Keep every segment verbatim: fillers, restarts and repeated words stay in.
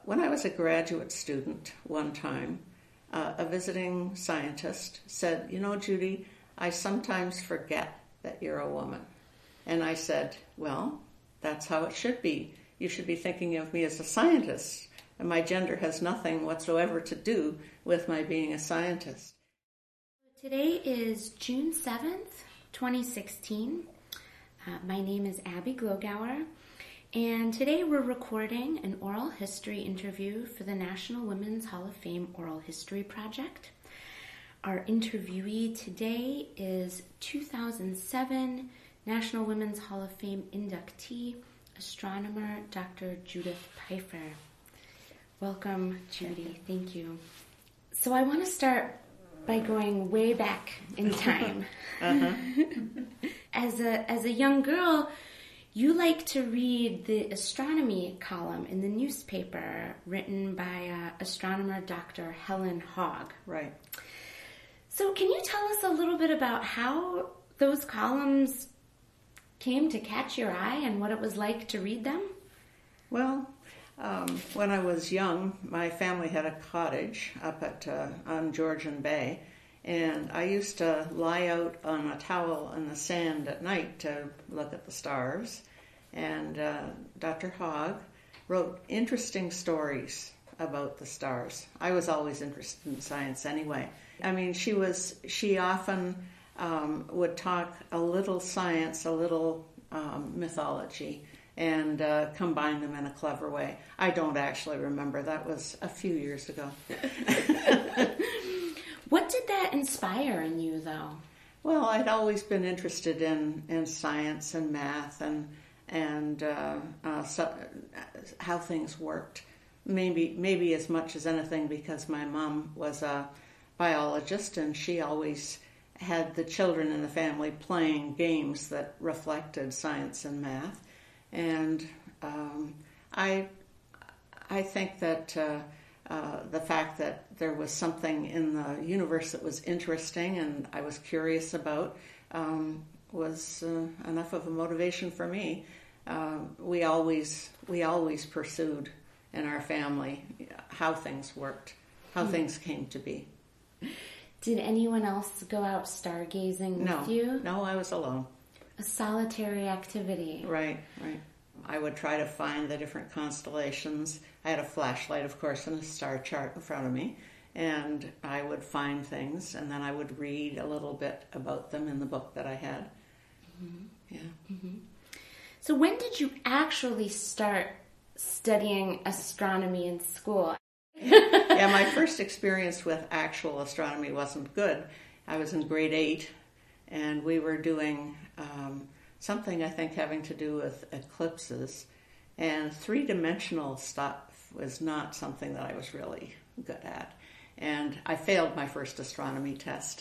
when I was a graduate student one time, uh, a visiting scientist said, "You know, Judy, I sometimes forget that you're a woman." And I said, "Well, that's how it should be. You should be thinking of me as a scientist. And my gender has nothing whatsoever to do with my being a scientist." Today is June seventh, twenty sixteen. Uh, my name is Abby Glogauer, and today we're recording an oral history interview for the National Women's Hall of Fame Oral History Project. Our interviewee today is two thousand seven National Women's Hall of Fame inductee, astronomer Doctor Judith Pfeiffer. Welcome, Judy. Thank you. So I want to start by going way back in time. uh-huh. As a as a young girl, you like to read the astronomy column in the newspaper written by uh, astronomer Doctor Helen Hogg. Right. So can you tell us a little bit about how those columns came to catch your eye and what it was like to read them? Well, um, when I was young, my family had a cottage up at uh, on Georgian Bay, and I used to lie out on a towel in the sand at night to look at the stars. And uh, Doctor Hogg wrote interesting stories about the stars. I was always interested in science anyway. I mean, she was she often um, would talk a little science, a little um, mythology, and uh, combine them in a clever way. I don't actually remember. That was a few years ago. What did that inspire in you, though? Well, I'd always been interested in, in science and math and and uh, uh, so, how things worked. Maybe maybe as much as anything because my mom was a biologist, and she always had the children in the family playing games that reflected science and math. And um, I I think that uh, uh, the fact that there was something in the universe that was interesting and I was curious about um, was uh, enough of a motivation for me. Uh, we always we always pursued in our family how things worked, how mm. things came to be. Did anyone else go out stargazing no, with you? No, I was alone. A solitary activity. Right, right. I would try to find the different constellations. I had a flashlight, of course, and a star chart in front of me, and I would find things, and then I would read a little bit about them in the book that I had. Mm-hmm. Yeah. Mm-hmm. So when did you actually start studying astronomy in school? Yeah, my first experience with actual astronomy wasn't good. I was in grade eight, and we were doing um, something, I think, having to do with eclipses, and three-dimensional stuff was not something that I was really good at. And I failed my first astronomy test.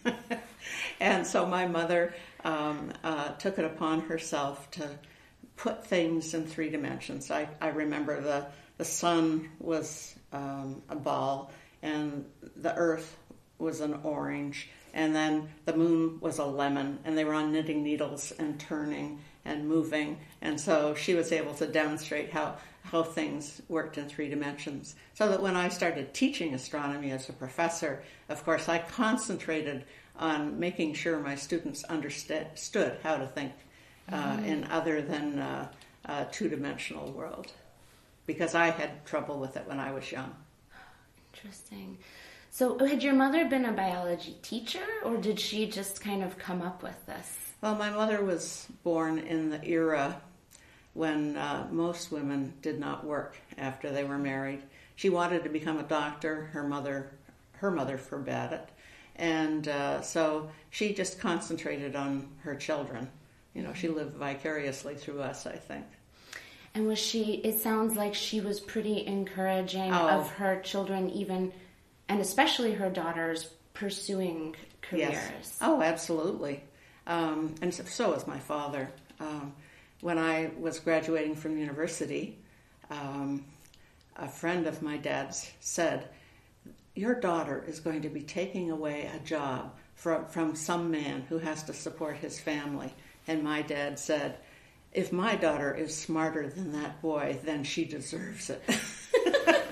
And so my mother um, uh, took it upon herself to put things in three dimensions. I, I remember the, the sun was um, a ball, and the earth was an orange, and then the moon was a lemon, and they were on knitting needles and turning and moving. And so she was able to demonstrate how, how things worked in three dimensions. So that when I started teaching astronomy as a professor, of course, I concentrated on making sure my students understood how to think uh, mm-hmm. in other than uh, a two-dimensional world, because I had trouble with it when I was young. Interesting. So had your mother been a biology teacher, or did she just kind of come up with this? Well, my mother was born in the era when uh, most women did not work after they were married. She wanted to become a doctor. Her mother, her mother forbade it. And uh, so she just concentrated on her children. You know, she lived vicariously through us, I think. And was she, it sounds like she was pretty encouraging oh. of her children, even, and especially her daughters, pursuing careers. Yes. Oh, absolutely. Um, and so, so was my father. Um, when I was graduating from university, um, a friend of my dad's said, "Your daughter is going to be taking away a job from, from some man who has to support his family." And my dad said, "If my daughter is smarter than that boy, then she deserves it."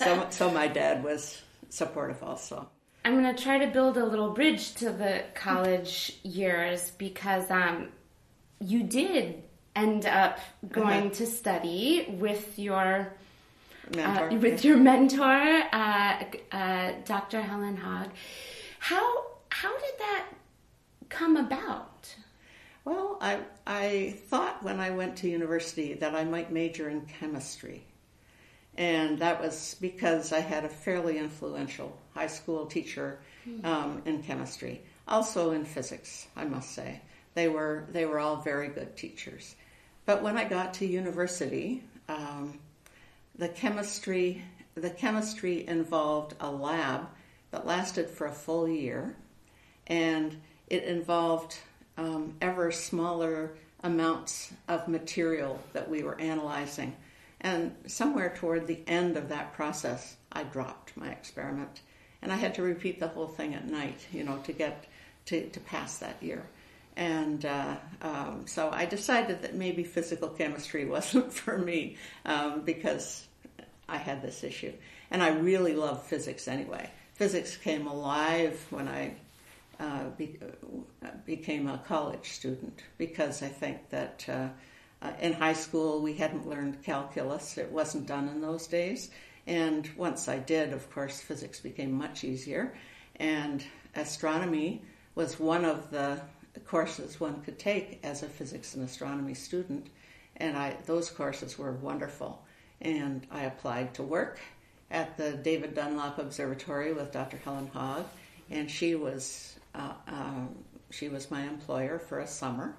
so, so my dad was supportive also. I'm going to try to build a little bridge to the college years because um, you did end up going uh-huh. to study with your mentor, uh, with your mentor, uh, uh, Doctor Helen Hogg. How how did that come about? Well, I I thought when I went to university that I might major in chemistry. And that was because I had a fairly influential high school teacher um, in chemistry, also in physics, I must say. They were they were all very good teachers. But when I got to university, um, the chemistry the chemistry involved a lab that lasted for a full year, and it involved um, ever smaller amounts of material that we were analyzing. And somewhere toward the end of that process, I dropped my experiment. And I had to repeat the whole thing at night, you know, to get to, to pass that year. And uh, um, so I decided that maybe physical chemistry wasn't for me um, because I had this issue. And I really loved physics anyway. Physics came alive when I uh, be, uh, became a college student because I think that... Uh, Uh, in high school, we hadn't learned calculus. It wasn't done in those days. And once I did, of course, physics became much easier. And astronomy was one of the courses one could take as a physics and astronomy student. And I, those courses were wonderful. And I applied to work at the David Dunlop Observatory with Doctor Helen Hogg. And she was, uh, um, she was my employer for a summer.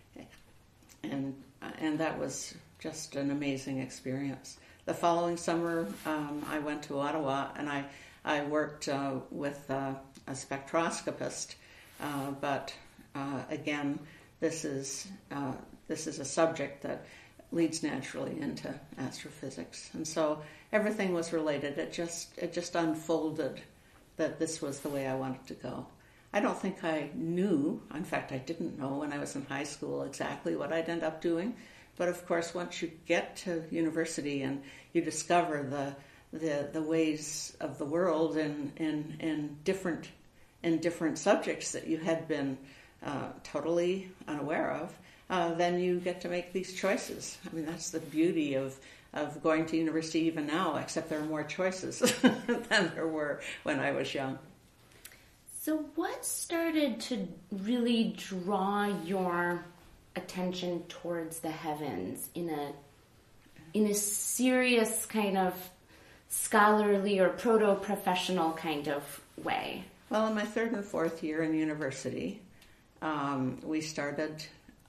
And and that was just an amazing experience. The following summer, um, I went to Ottawa, and I, I worked uh, with uh, a spectroscopist, uh, but uh, again, this is uh, this is a subject that leads naturally into astrophysics, and so everything was related. It just it just unfolded that this was the way I wanted to go. I don't think I knew, in fact I didn't know when I was in high school exactly what I'd end up doing, but of course once you get to university and you discover the the, the ways of the world in, in, in, different, in different subjects that you had been uh, totally unaware of, uh, then you get to make these choices. I mean, that's the beauty of, of going to university even now, except there are more choices than there were when I was young. So what started to really draw your attention towards the heavens in a in a serious kind of scholarly or proto-professional kind of way? Well, in my third and fourth year in university, um, we started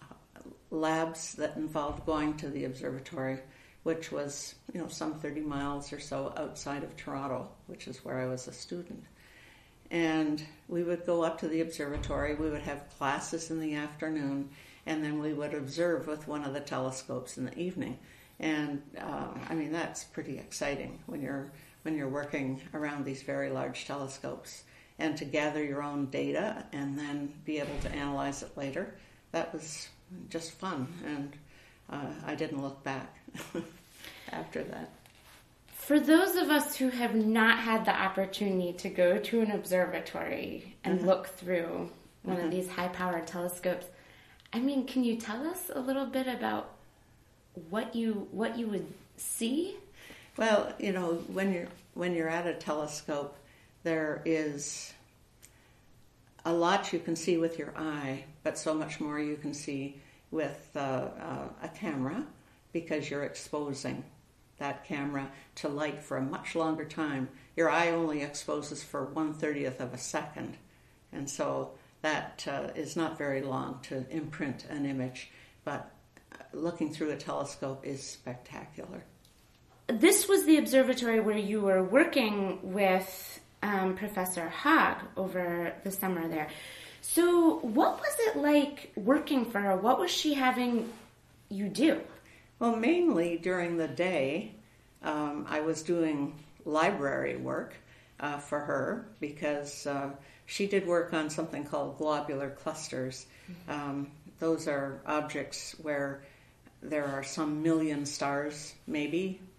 labs that involved going to the observatory, which was, you know, some thirty miles or so outside of Toronto, which is where I was a student. And we would go up to the observatory, we would have classes in the afternoon, and then we would observe with one of the telescopes in the evening. And uh, I mean, that's pretty exciting when you're when you're working around these very large telescopes. And to gather your own data and then be able to analyze it later, that was just fun. And uh, I didn't look back after that. For those of us who have not had the opportunity to go to an observatory and mm-hmm. look through one mm-hmm. of these high-powered telescopes, I mean, can you tell us a little bit about what you what you would see? Well, you know, when you're when you're at a telescope, there is a lot you can see with your eye, but so much more you can see with uh, uh, a camera because you're exposing that camera to light for a much longer time. Your eye only exposes for one thirtieth of a second, and so that uh, is not very long to imprint an image, but looking through a telescope is spectacular. This was the observatory where you were working with um, Professor Hogg over the summer there. So what was it like working for her? What was she having you do? Well, mainly during the day, um, I was doing library work uh, for her because uh, she did work on something called globular clusters. Mm-hmm. Um, those are objects where there are some million stars, maybe,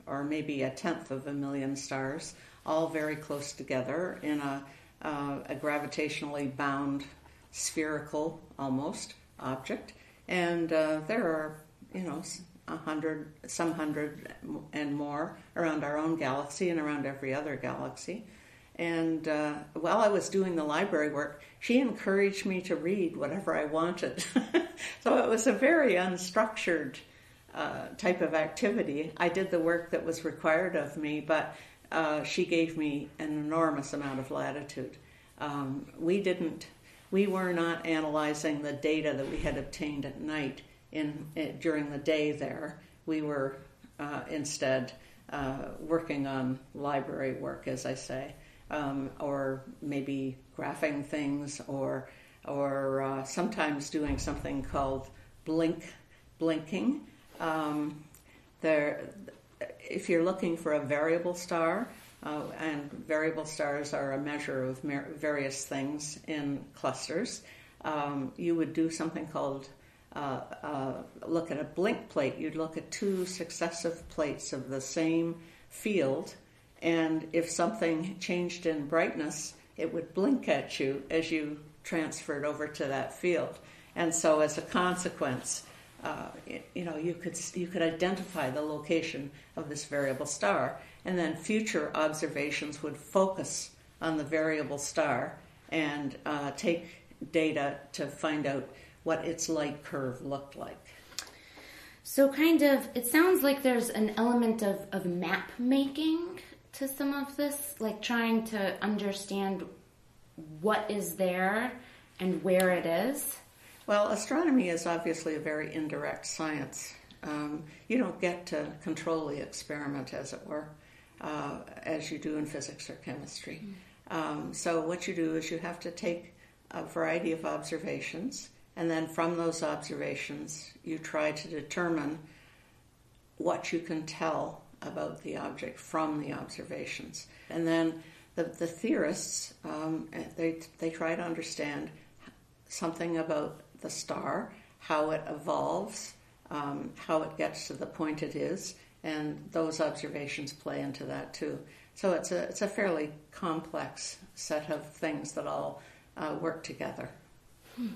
or maybe a tenth of a million stars, all very close together in a, uh, a gravitationally bound, spherical almost object. And uh, there are, you know, a hundred, some hundred and more around our own galaxy and around every other galaxy. And uh, while I was doing the library work, she encouraged me to read whatever I wanted. So it was a very unstructured uh, type of activity. I did the work that was required of me, but uh, she gave me an enormous amount of latitude. Um, we didn't, we were not analyzing the data that we had obtained at night in, in during the day there. We were uh, instead uh, working on library work, as I say. Um, or maybe graphing things, or or uh, sometimes doing something called blink blinking. Um, there, if you're looking for a variable star, uh, and variable stars are a measure of mer- various things in clusters, um, you would do something called uh, uh, look at a blink plate. You'd look at two successive plates of the same field. And if something changed in brightness, it would blink at you as you transferred over to that field. And so as a consequence, uh, you know, you could you could identify the location of this variable star. And then future observations would focus on the variable star and uh, take data to find out what its light curve looked like. So kind of, it sounds like there's an element of, of map making to some of this, like trying to understand what is there and where it is? Well, astronomy is obviously a very indirect science. Um, you don't get to control the experiment, as it were, uh, as you do in physics or chemistry. Mm. Um, so what you do is you have to take a variety of observations, and then from those observations, you try to determine what you can tell about the object from the observations. And then the, the theorists, um, they, they try to understand something about the star, how it evolves, um, how it gets to the point it is, and those observations play into that too. So it's a, it's a fairly complex set of things that all uh, work together. Hmm.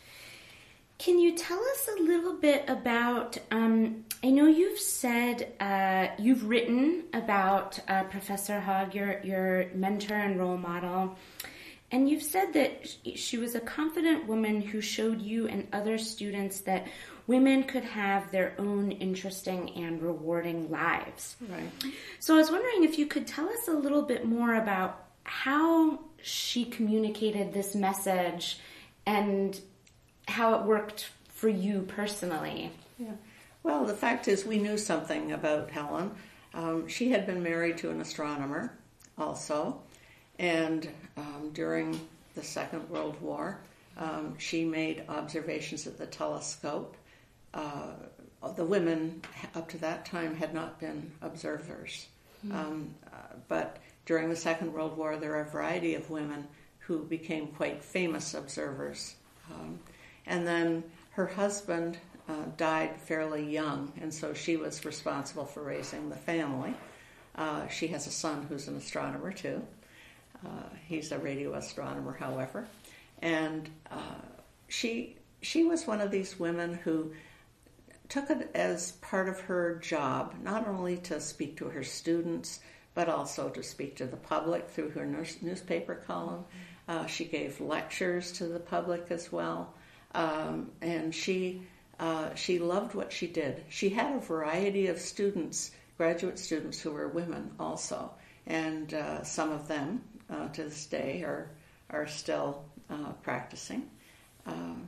Can you tell us a little bit about, um, I know you've said, uh, you've written about uh, Professor Hogg, your, your mentor and role model, and you've said that she was a confident woman who showed you and other students that women could have their own interesting and rewarding lives. Right. So I was wondering if you could tell us a little bit more about how she communicated this message and how it worked for you personally. Yeah. Well, the fact is we knew something about Helen. Um, she had been married to an astronomer also, and um, during the Second World War, um, she made observations at the telescope. Uh, the women up to that time had not been observers. Mm. Um, uh, but during the Second World War, there are a variety of women who became quite famous observers. Um, And then her husband uh, died fairly young, and so she was responsible for raising the family. Uh, she has a son who's an astronomer, too. Uh, he's a radio astronomer, however. And uh, she she was one of these women who took it as part of her job, not only to speak to her students, but also to speak to the public through her news- newspaper column. Uh, she gave lectures to the public as well. Um, and she uh, she loved what she did. She had a variety of students, graduate students who were women also, and uh, some of them uh, to this day are are still uh, practicing. Um,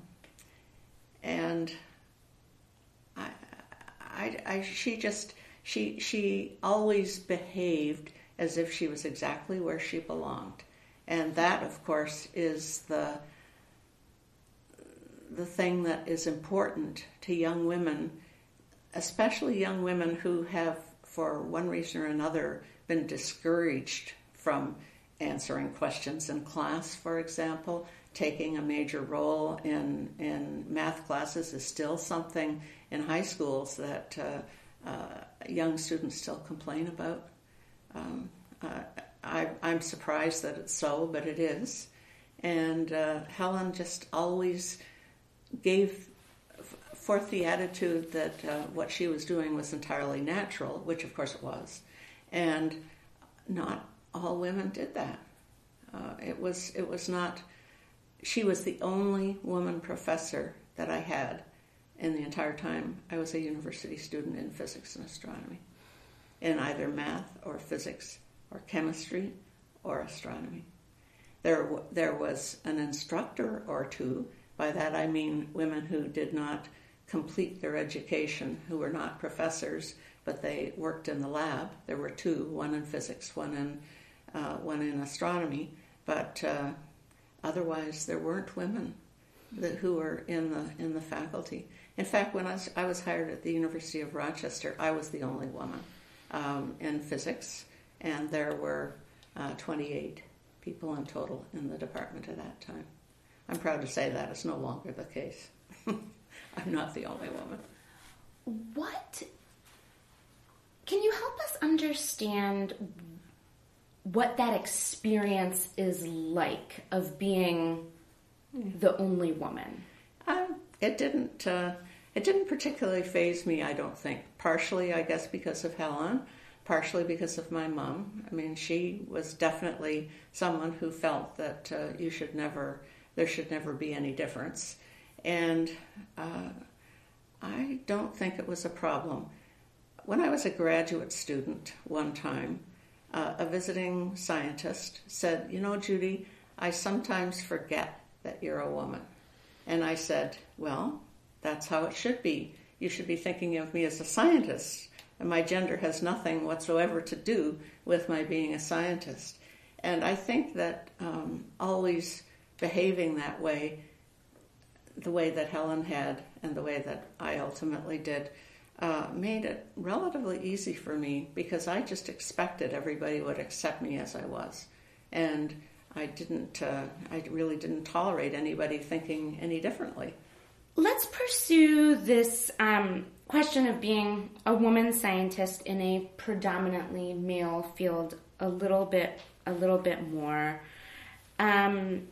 and I, I, I, she just she she always behaved as if she was exactly where she belonged, and that, of course, is the the thing that is important to young women, especially young women who have, for one reason or another, been discouraged from answering questions in class, for example. Taking a major role in, in math classes is still something in high schools that uh, uh, young students still complain about. Um, uh, I, I'm surprised that it's so, but it is. And uh, Helen just always gave forth the attitude that uh, what she was doing was entirely natural, which of course it was. And not all women did that. Uh, it was it was not, she was the only woman professor that I had in the entire time I was a university student in physics and astronomy, in either math or physics or chemistry or astronomy. There, there was an instructor or two. By that I mean women who did not complete their education, who were not professors, but they worked in the lab. There were two, one in physics, one in uh, one in astronomy. But uh, otherwise, there weren't women that, who were in the in the faculty. In fact, when I was, I was hired at the University of Rochester, I was the only woman um, in physics, and there were uh, twenty-eight people in total in the department at that time. I'm proud to say that is no longer the case. I'm not the only woman. What? Can you help us understand what that experience is like of being the only woman? Um, it didn't. Uh, it didn't particularly faze me. I don't think. Partially, I guess, because of Helen. Partially because of my mom. I mean, she was definitely someone who felt that uh, you should never. There should never be any difference, and uh, I don't think it was a problem. When I was a graduate student one time, uh, a visiting scientist said, "You know, Judy, I sometimes forget that you're a woman." And I said, "Well, that's how it should be. You should be thinking of me as a scientist, and my gender has nothing whatsoever to do with my being a scientist." And I think that um, always behaving that way, the way that Helen had and the way that I ultimately did, uh, made it relatively easy for me because I just expected everybody would accept me as I was. And I didn't, uh, I really didn't tolerate anybody thinking any differently. Let's pursue this um, question of being a woman scientist in a predominantly male field a little bit, a little bit more. Um,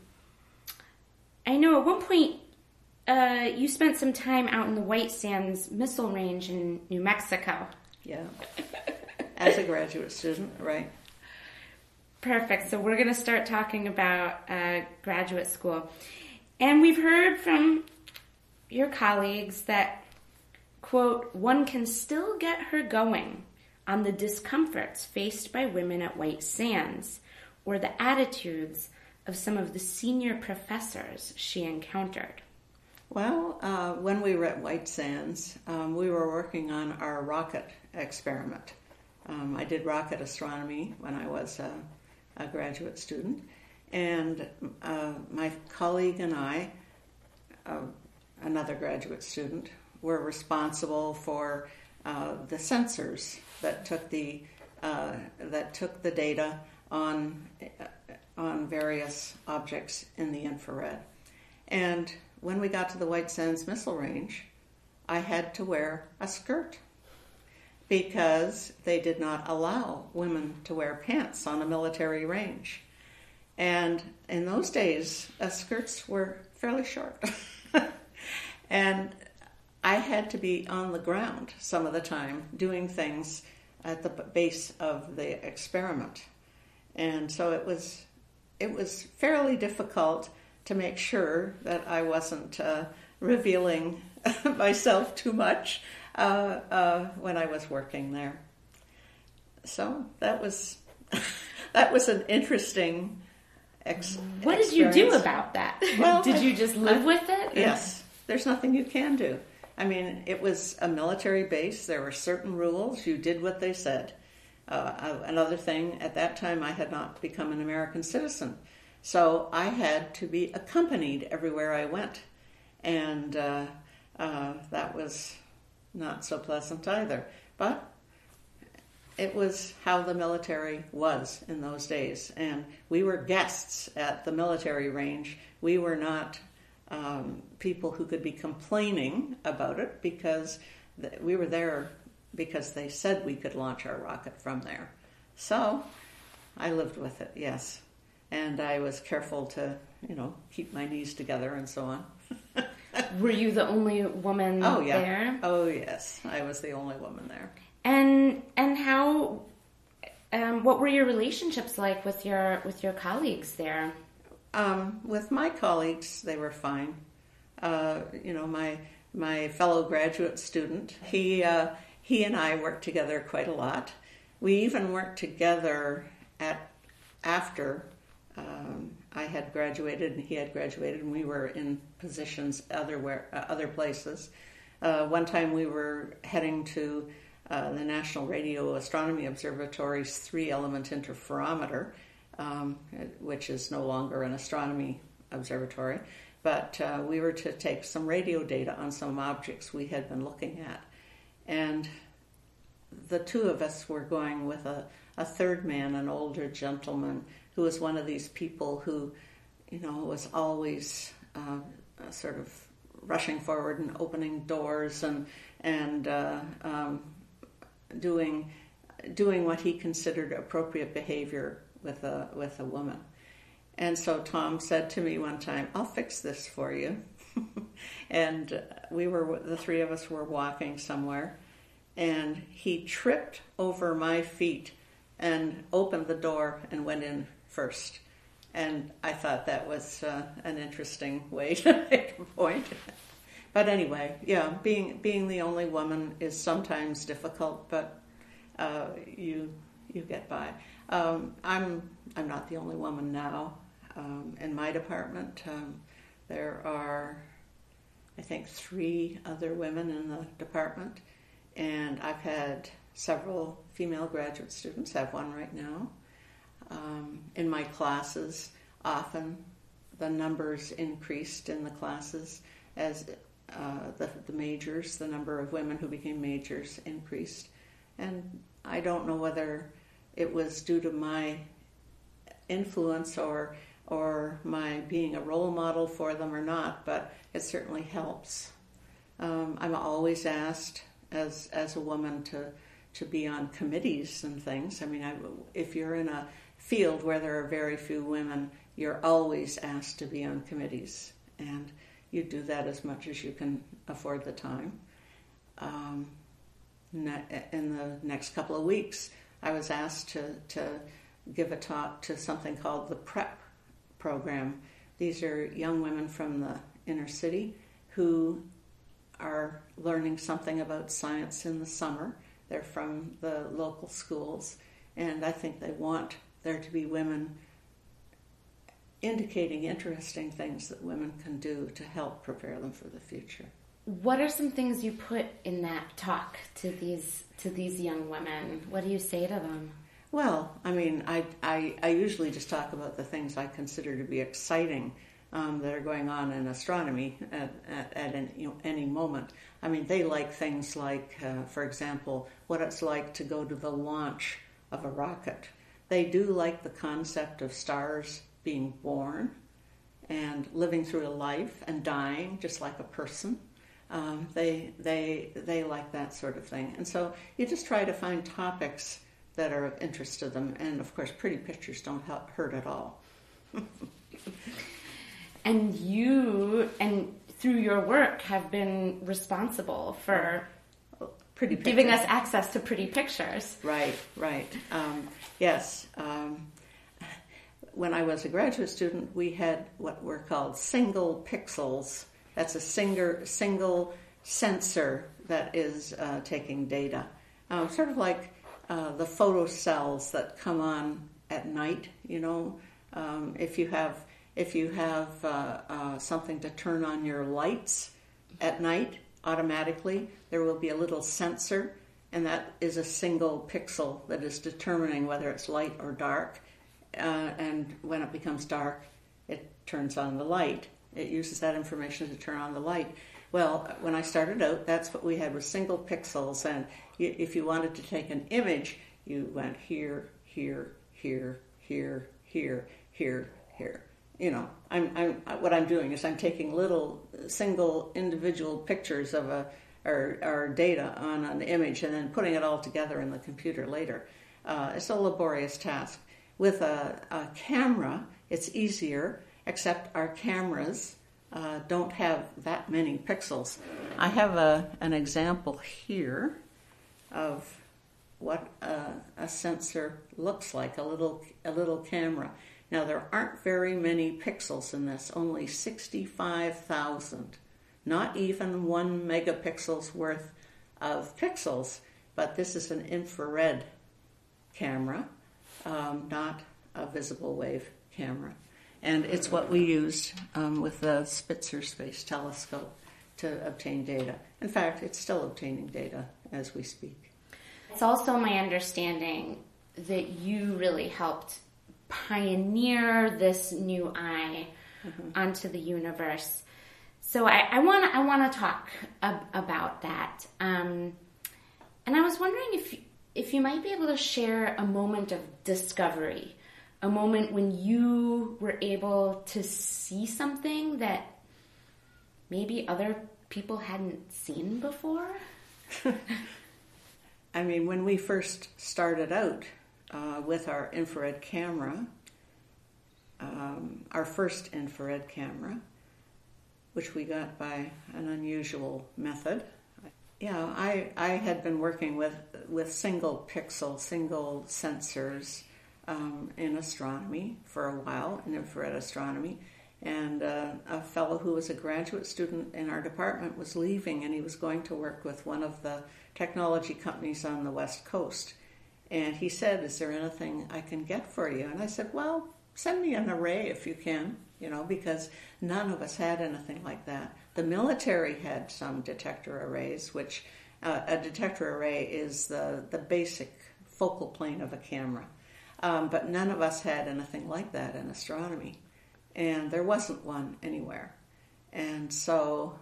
I know at one point uh, you spent some time out in the White Sands Missile Range in New Mexico. Yeah, as a graduate student, right. Perfect. So we're going to start talking about uh, graduate school. And we've heard from your colleagues that, quote, one can still get her going on the discomforts faced by women at White Sands or the attitudes of some of the senior professors she encountered. Well, uh, when we were at White Sands, um, we were working on our rocket experiment. Um, I did rocket astronomy when I was uh, a graduate student, and uh, my colleague and I, uh, another graduate student, were responsible for uh, the sensors that took the uh, that took the data on uh, on various objects in the infrared. And when we got to the White Sands Missile Range, I had to wear a skirt because they did not allow women to wear pants on a military range. And in those days, uh, skirts were fairly short. And I had to be on the ground some of the time doing things at the base of the experiment. And so it was it was fairly difficult to make sure that I wasn't uh, revealing myself too much uh, uh, when I was working there. So that was that was an interesting ex- What experience. did you do about that? Well, did I, you just live I, with it? Yes. There's nothing you can do. I mean, it was a military base. There were certain rules. You did what they said. Uh, another thing, at that time, I had not become an American citizen. So I had to be accompanied everywhere I went. And uh, uh, that was not so pleasant either. But it was how the military was in those days. And we were guests at the military range. We were not um, people who could be complaining about it because th- we were there because they said we could launch our rocket from there. So I lived with it, yes. And I was careful to, you know, keep my knees together and so on. Were you the only woman oh, yeah. there? Oh, yes. I was the only woman there. And and how, um, what were your relationships like with your with your colleagues there? Um, with my colleagues, they were fine. Uh, you know, my my fellow graduate student, he uh, he and I worked together quite a lot. We even worked together at after um, I had graduated and he had graduated, and we were in positions other uh, other places. Uh, one time we were heading to uh, the National Radio Astronomy Observatory's three-element interferometer, um, which is no longer an astronomy observatory, but uh, we were to take some radio data on some objects we had been looking at. And the two of us were going with a, a third man, an older gentleman, who was one of these people who, you know, was always uh, sort of rushing forward and opening doors and and uh, um, doing doing what he considered appropriate behavior with a with a woman. And so Tom said to me one time, "I'll fix this for you." And we were the three of us were walking somewhere, and he tripped over my feet and opened the door and went in first. And I thought that was uh, an interesting way to make a point. But anyway, yeah, being being the only woman is sometimes difficult, but uh, you you get by. Um, I'm I'm not the only woman now. Um, in my department, um, there are, I think, three other women in the department, and I've had several female graduate students. I have one right now. Um, in my classes, often the numbers increased in the classes as uh, the, the majors, the number of women who became majors increased. And I don't know whether it was due to my influence or or my being a role model for them or not, but it certainly helps. Um, I'm always asked as as a woman to to be on committees and things. I mean, I, if you're in a field where there are very few women, you're always asked to be on committees, and you do that as much as you can afford the time. Um, in the next couple of weeks, I was asked to, to give a talk to something called the PrEP program. These are young women from the inner city who are learning something about science in the summer. They're from the local schools, and I think they want there to be women indicating interesting things that women can do to help prepare them for the future. What are some things you put in that talk to these to these young women? What do you say to them? Well, I mean, I, I, I usually just talk about the things I consider to be exciting um, that are going on in astronomy at, at, at any, you know, any moment. I mean, they like things like, uh, for example, what it's like to go to the launch of a rocket. They do like the concept of stars being born and living through a life and dying just like a person. Um, they they they like that sort of thing. And so you just try to find topics that are of interest to them. And, of course, pretty pictures don't hurt at all. And you, and through your work, have been responsible for pretty pictures. Giving us access to pretty pictures. Right, right. Um, yes. Um, when I was a graduate student, we had what were called single pixels. That's a single, single sensor that is uh, taking data. Um, sort of like uh, the photocells that come on at night, you know. Um, if you have if you have uh, uh, something to turn on your lights at night, automatically there will be a little sensor, and that is a single pixel that is determining whether it's light or dark. Uh, and when it becomes dark, it turns on the light. It uses that information to turn on the light. Well, when I started out, that's what we had was single pixels, and you, if you wanted to take an image, you went here, here, here, here, here, here, here. You know, I'm, I'm, what I'm doing is I'm taking little single individual pictures of a or, or data on an image and then putting it all together in the computer later. Uh, it's a laborious task. With a, a camera, it's easier, except our cameras uh, don't have that many pixels. I have a, an example here of what a, a sensor looks like, a little a little camera. Now, there aren't very many pixels in this, only sixty-five thousand. Not even one megapixel's worth of pixels, but this is an infrared camera, um, not a visible wave camera. And it's what we used um, with the Spitzer Space Telescope to obtain data. In fact, it's still obtaining data as we speak. It's also my understanding that you really helped pioneer this new eye mm-hmm. onto the universe. So I want to I want to talk ab- about that. Um, and I was wondering if if you might be able to share a moment of discovery, a moment when you were able to see something that maybe other people hadn't seen before. I mean, when we first started out uh, with our infrared camera, um, our first infrared camera, which we got by an unusual method. Yeah, I, I had been working with, with single pixel, single sensors um, in astronomy for a while, in infrared astronomy. And uh, a fellow who was a graduate student in our department was leaving, and he was going to work with one of the technology companies on the West Coast. And he said, "Is there anything I can get for you?" And I said, "Well, send me an array if you can," you know, because none of us had anything like that. The military had some detector arrays, which uh, a detector array is the, the basic focal plane of a camera. Um, but none of us had anything like that in astronomy. And there wasn't one anywhere. And so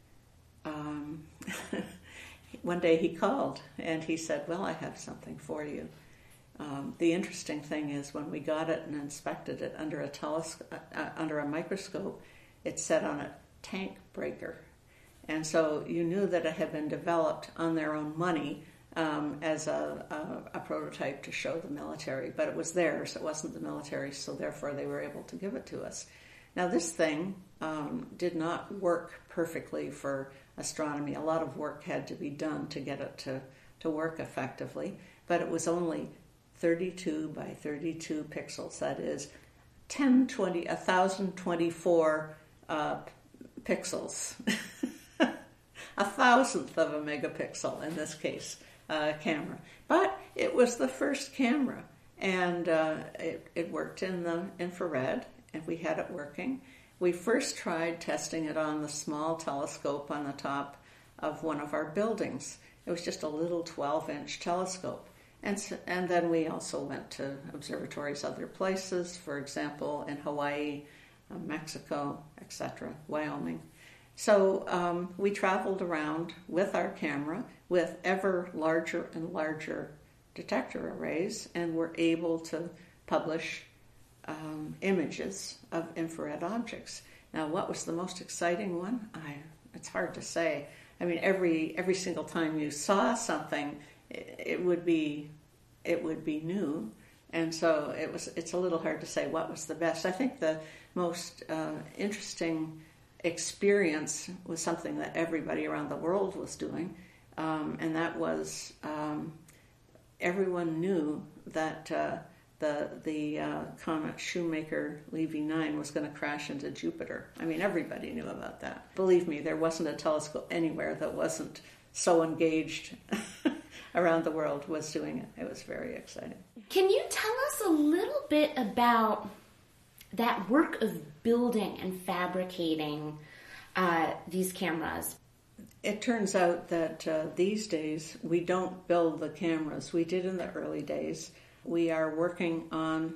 um, one day he called and he said, "Well, I have something for you." Um, the interesting thing is when we got it and inspected it under a telescope, uh, under a microscope, it said on a tank breaker. And so you knew that it had been developed on their own money um, as a, a, a prototype to show the military, but it was theirs, it wasn't the military, so therefore they were able to give it to us. Now this thing um, did not work perfectly for astronomy. A lot of work had to be done to get it to, to work effectively, but it was only thirty-two by thirty-two pixels, that is ten twenty, one thousand twenty-four uh, pixels, a thousandth of a megapixel in this case. Uh, camera, but it was the first camera, and uh, it, it worked in the infrared, and we had it working. We first tried testing it on the small telescope on the top of one of our buildings. It was just a little twelve-inch telescope, and so, and then we also went to observatories other places, for example, in Hawaii, uh, Mexico, et cetera, Wyoming. So um, we traveled around with our camera with ever larger and larger detector arrays, and were able to publish um, images of infrared objects. Now, what was the most exciting one? I, it's hard to say. I mean, every every single time you saw something, it, it would be it would be new, and so it was. It's a little hard to say what was the best. I think the most uh, interesting experience was something that everybody around the world was doing, um, and that was um, everyone knew that uh, the the uh, comet Shoemaker-Levy nine was going to crash into Jupiter. I mean, everybody knew about that. Believe me, there wasn't a telescope anywhere that wasn't so engaged around the world was doing it. It was very exciting. Can you tell us a little bit about that work of building and fabricating uh, these cameras? It turns out that uh, these days we don't build the cameras. We did in the early days. We are working on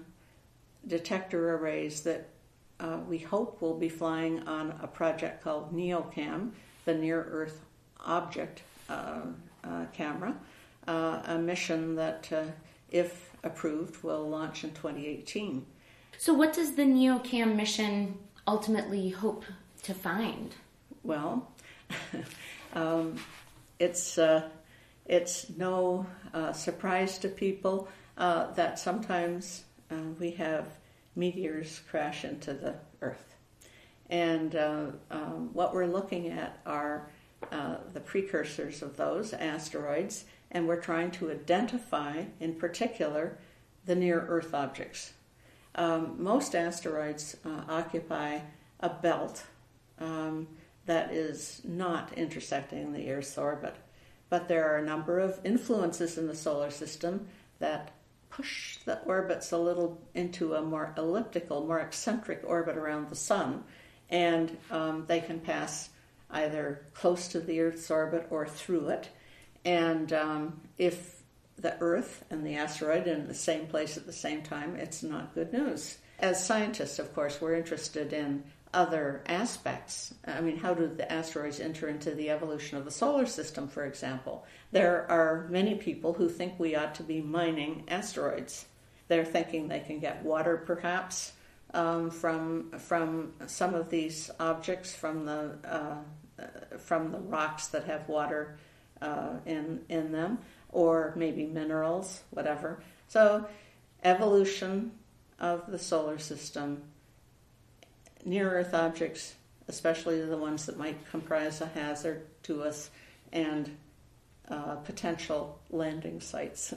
detector arrays that uh, we hope will be flying on a project called NEOCAM, the Near Earth Object uh, uh, Camera, uh, a mission that, uh, if approved, will launch in twenty eighteen. So what does the NEOCAM mission ultimately hope to find? Well, um, it's uh, it's no uh, surprise to people uh, that sometimes uh, we have meteors crash into the Earth. And uh, um, what we're looking at are uh, the precursors of those asteroids, and we're trying to identify, in particular, the near-Earth objects. Um, most asteroids uh, occupy a belt um, that is not intersecting the Earth's orbit, but there are a number of influences in the solar system that push the orbits a little into a more elliptical, more eccentric orbit around the Sun, and um, they can pass either close to the Earth's orbit or through it. And um, if the Earth and the asteroid are in the same place at the same time, it's not good news. As scientists, of course, we're interested in other aspects. I mean, how do the asteroids enter into the evolution of the solar system, for example? There are many people who think we ought to be mining asteroids. They're thinking they can get water, perhaps, um, from from some of these objects, from the uh, from the rocks that have water uh, in in them, or maybe minerals, whatever. So, evolution of the solar system. Near-Earth objects, especially the ones that might comprise a hazard to us, and uh, potential landing sites.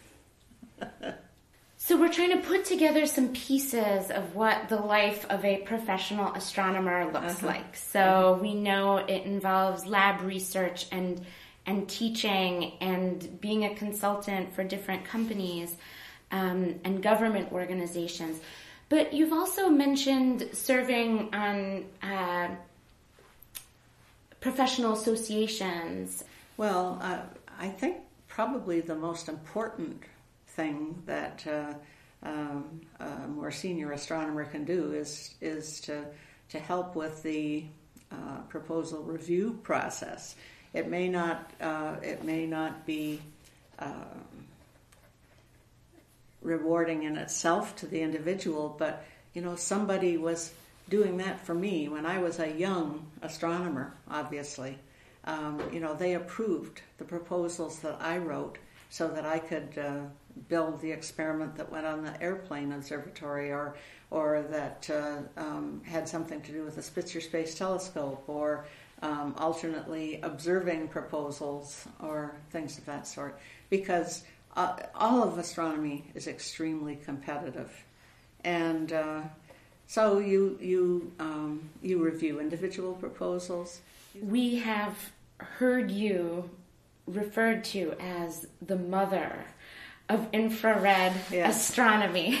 So we're trying to put together some pieces of what the life of a professional astronomer looks uh-huh. like. So uh-huh. we know it involves lab research and and teaching and being a consultant for different companies um, and government organizations. But you've also mentioned serving on uh, professional associations. Well, uh, I think probably the most important thing that uh, um, a more senior astronomer can do is is to to help with the uh, proposal review process. It may not uh, it may not be Uh, rewarding in itself to the individual, but you know, somebody was doing that for me when I was a young astronomer, obviously. Um, you know, they approved the proposals that I wrote so that I could uh, build the experiment that went on the airplane observatory, or or that uh, um, had something to do with the Spitzer Space Telescope, or um, alternately observing proposals or things of that sort, because Uh, all of astronomy is extremely competitive, and uh, so you you um, you review individual proposals. We have heard you referred to as the mother of infrared yes. astronomy.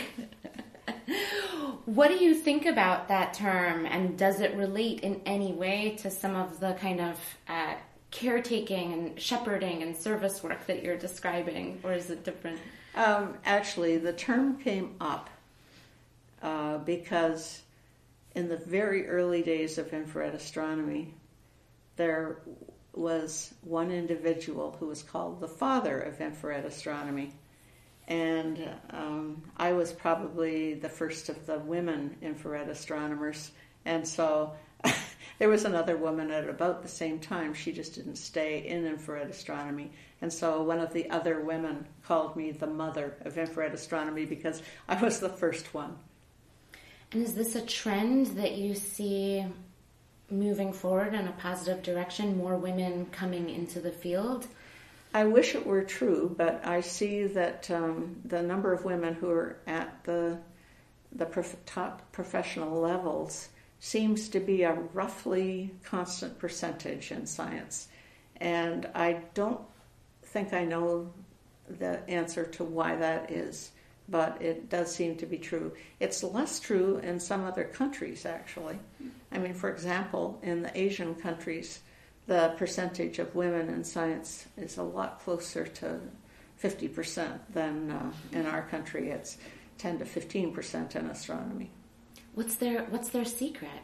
What do you think about that term, and does it relate in any way to some of the kind of uh, caretaking and shepherding and service work that you're describing, or is it different? Um, actually, the term came up uh, because in the very early days of infrared astronomy, there was one individual who was called the father of infrared astronomy. And um, I was probably the first of the women infrared astronomers. And so there was another woman at about the same time. She just didn't stay in infrared astronomy. And so one of the other women called me the mother of infrared astronomy because I was the first one. And is this a trend that you see moving forward in a positive direction, more women coming into the field? I wish it were true, but I see that um, the number of women who are at the the prof- top professional levels seems to be a roughly constant percentage in science. And I don't think I know the answer to why that is, but it does seem to be true. It's less true in some other countries, actually. I mean, for example, in the Asian countries, the percentage of women in science is a lot closer to fifty percent than uh, in our country. It's ten to fifteen percent in astronomy. What's their What's their secret?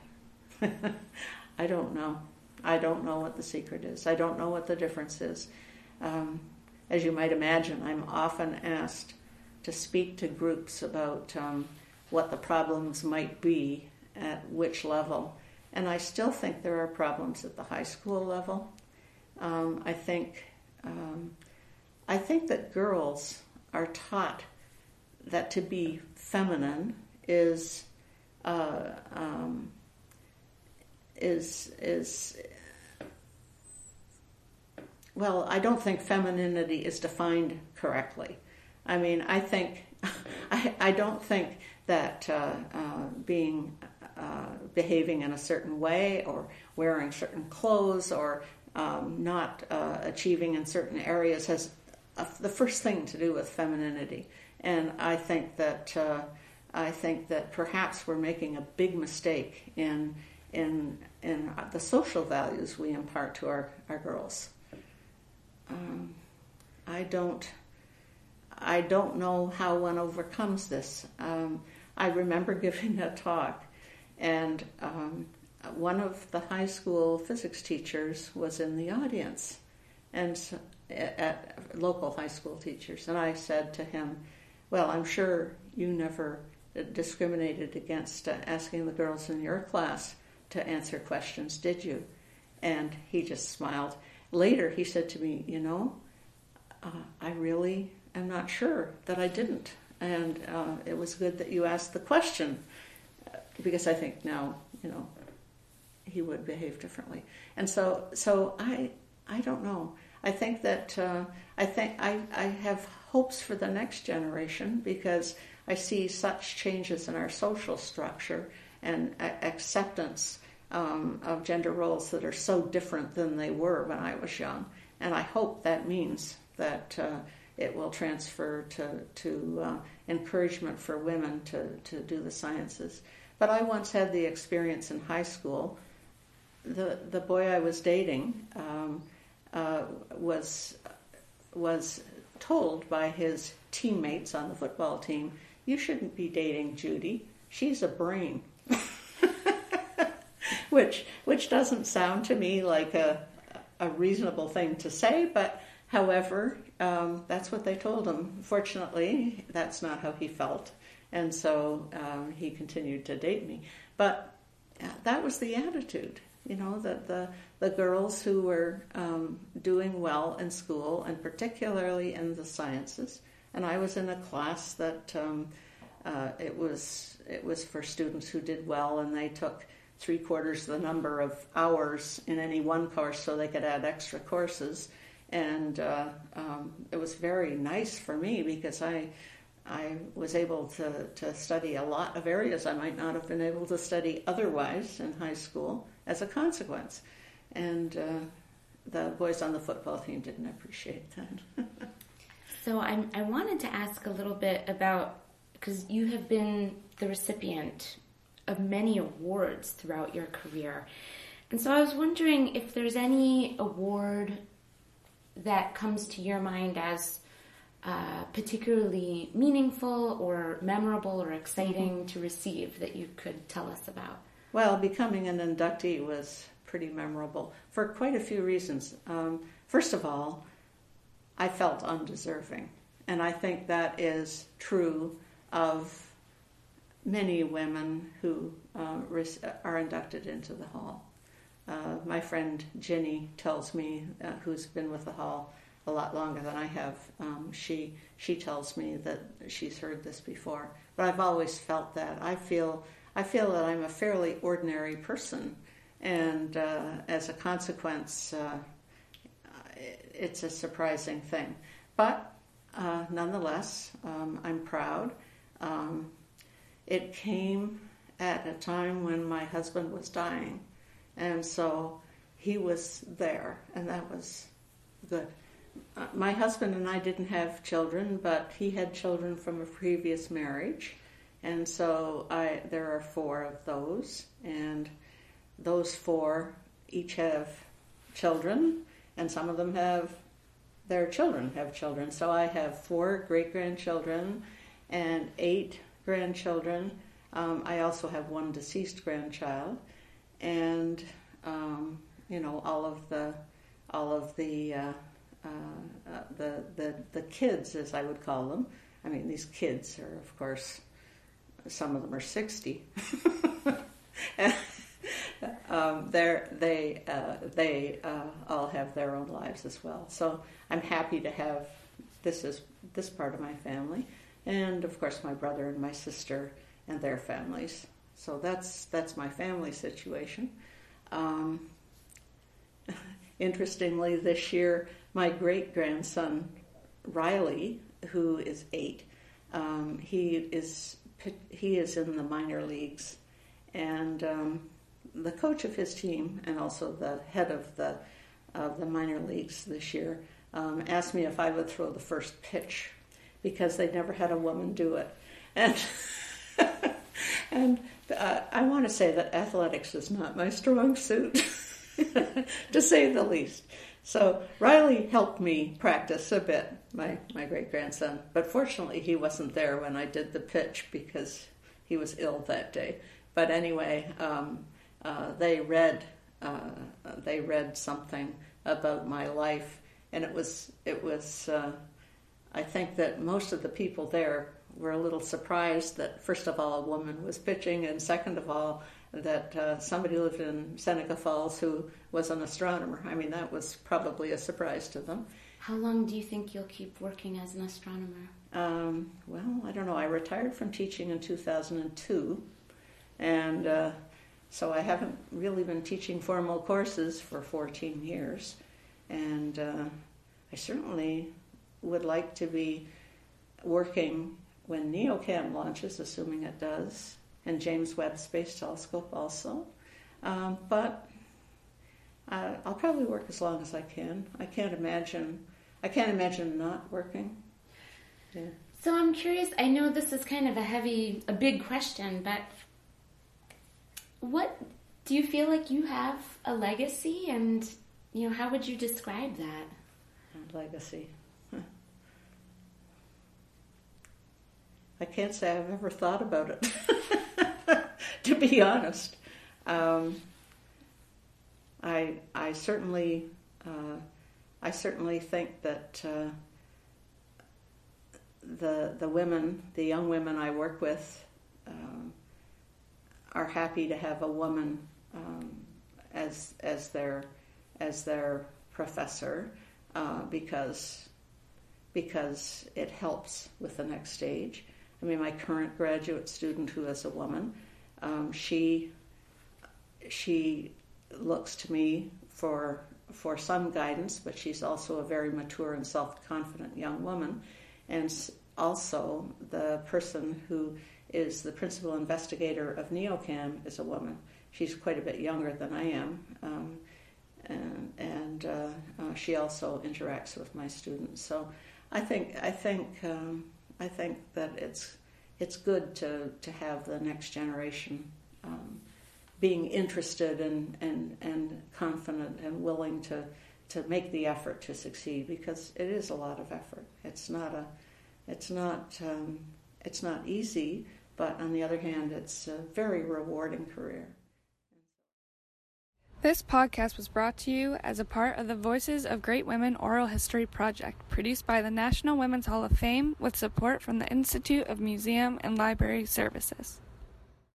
I don't know. I don't know what the secret is. I don't know what the difference is. Um, as you might imagine, I'm often asked to speak to groups about um, what the problems might be at which level. And I still think there are problems at the high school level. Um, I think um, I think that girls are taught that to be feminine is uh, um, is is well, I don't think femininity is defined correctly. I mean, I think I, I don't think that uh, uh, being uh, behaving in a certain way or wearing certain clothes or um, not uh, achieving in certain areas has uh, the first thing to do with femininity. And I think that uh, I think that perhaps we're making a big mistake in in in the social values we impart to our, our girls. Um, I don't. I don't know how one overcomes this. Um, I remember giving a talk, and um, one of the high school physics teachers was in the audience, and so, at, at local high school teachers. And I said to him, "Well, I'm sure you never discriminated against uh, asking the girls in your class to answer questions, did you?" And he just smiled. Later, he said to me, "You know, uh, I really am not sure that I didn't. And uh, it was good that you asked the question, uh, because I think now, you know, he would behave differently." And so, so I, I don't know. I think that uh, I think I, I have hopes for the next generation because I see such changes in our social structure and a- acceptance um, of gender roles that are so different than they were when I was young. And I hope that means that uh, it will transfer to, to uh, encouragement for women to, to do the sciences. But I once had the experience in high school. The the boy I was dating um, uh, was was told by his teammates on the football team, "You shouldn't be dating Judy. She's a brain." which which doesn't sound to me like a a reasonable thing to say, but however, um, that's what they told him. Fortunately, that's not how he felt, and so um, he continued to date me. But uh, that was the attitude, you know, that the the girls who were um, doing well in school, and particularly in the sciences, and I was in a class that um, uh, it was it was for students who did well, and they took three quarters the number of hours in any one course so they could add extra courses. And uh, um, it was very nice for me because I I was able to, to study a lot of areas I might not have been able to study otherwise in high school as a consequence. And uh, the boys on the football team didn't appreciate that. So I, I wanted to ask a little bit about, because you have been the recipient of many awards throughout your career. And so I was wondering if there's any award that comes to your mind as uh, particularly meaningful or memorable or exciting mm-hmm. to receive that you could tell us about. Well, becoming an inductee was pretty memorable for quite a few reasons. Um, first of all, I felt undeserving, and I think that is true of many women who uh, are inducted into the Hall. Uh, my friend Ginny tells me, uh, who's been with the Hall a lot longer than I have, um, she she tells me that she's heard this before. But I've always felt that. I feel I feel that I'm a fairly ordinary person, and uh, as a consequence, uh, it's a surprising thing. But uh, nonetheless, um, I'm proud. Um, it came at a time when my husband was dying. And so he was there, and that was good. Uh, my husband and I didn't have children, but he had children from a previous marriage. And so I there are four of those, and those four each have children, and some of them have their children have children. So I have four great-grandchildren and eight grandchildren. Um, I also have one deceased grandchild. And um, you know, all of the all of the uh, uh, uh, the the the kids, as I would call them. I mean, these kids are, of course, some of them are sixty. um, they're, they uh, they uh, all have their own lives as well. So I'm happy to have this is this part of my family, and of course my brother and my sister and their families. So that's that's my family situation. Um, interestingly, this year my great grandson Riley, who is eight, um, he is he is in the minor leagues, and um, the coach of his team and also the head of the of the minor leagues this year um, asked me if I would throw the first pitch because they never had a woman do it, and and uh, I want to say that athletics is not my strong suit, to say the least. So Riley helped me practice a bit, my, my great-grandson. But fortunately, he wasn't there when I did the pitch because he was ill that day. But anyway, um, uh, they read uh, they read something about my life, and it was it was. Uh, I think that most of the people there were a little surprised that first of all a woman was pitching, and second of all that uh, somebody lived in Seneca Falls who was an astronomer. I mean, that was probably a surprise to them. How long do you think you'll keep working as an astronomer? Um, well, I don't know. I retired from teaching in two thousand two, and uh, so I haven't really been teaching formal courses for fourteen years. And uh, I certainly would like to be working when NeoCam launches, assuming it does, and James Webb Space Telescope also. Um, but uh, I'll probably work as long as I can. I can't imagine. I can't imagine not working. Yeah. So I'm curious. I know this is kind of a heavy, a big question, but what do you feel like you have a legacy, and you know, how would you describe that? A legacy. Huh. I can't say I've ever thought about it. To be honest, um, I I certainly uh, I certainly think that uh, the the women, the young women I work with, um, are happy to have a woman um, as as their as their professor uh, because because it helps with the next stage. I mean, my current graduate student, who is a woman. Um, she she looks to me for for some guidance, but she's also a very mature and self-confident young woman, and also the person who is the principal investigator of NeoCam is a woman. She's quite a bit younger than I am, um, and, and uh, uh, she also interacts with my students. So I think I think um, I think that it's. It's good to, to have the next generation um, being interested and, and, and confident and willing to, to make the effort to succeed, because it is a lot of effort. It's not a, it's not um, it's not easy, but on the other hand, it's a very rewarding career. This podcast was brought to you as a part of the Voices of Great Women Oral History Project, produced by the National Women's Hall of Fame with support from the Institute of Museum and Library Services.